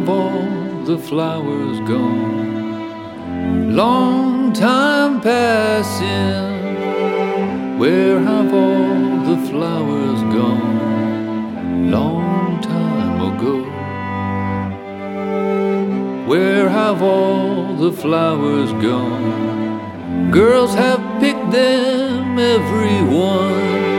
have all the flowers gone? Long time passing, where have all the flowers gone? Long time ago, where have all the flowers gone? Girls have picked them, every one.